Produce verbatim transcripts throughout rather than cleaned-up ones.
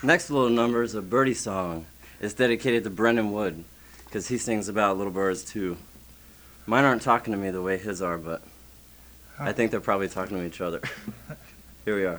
Next little number is a birdie song. It's dedicated to Brendan Wood, because he sings about little birds too. Mine aren't talking to me the way his are, but I think they're probably talking to each other. Here we are.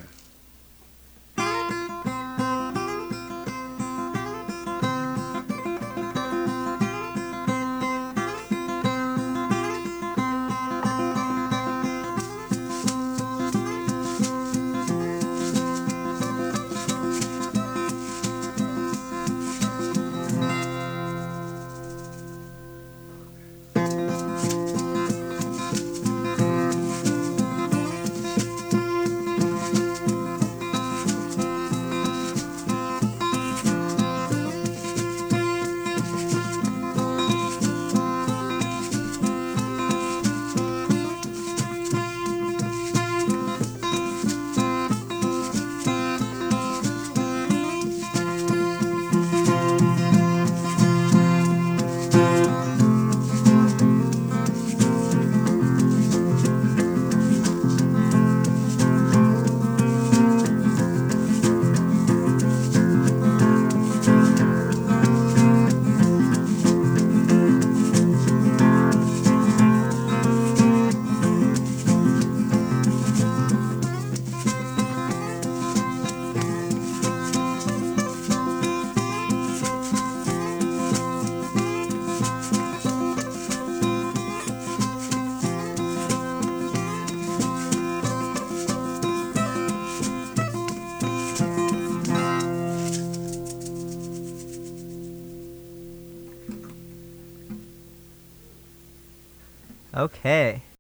Okay.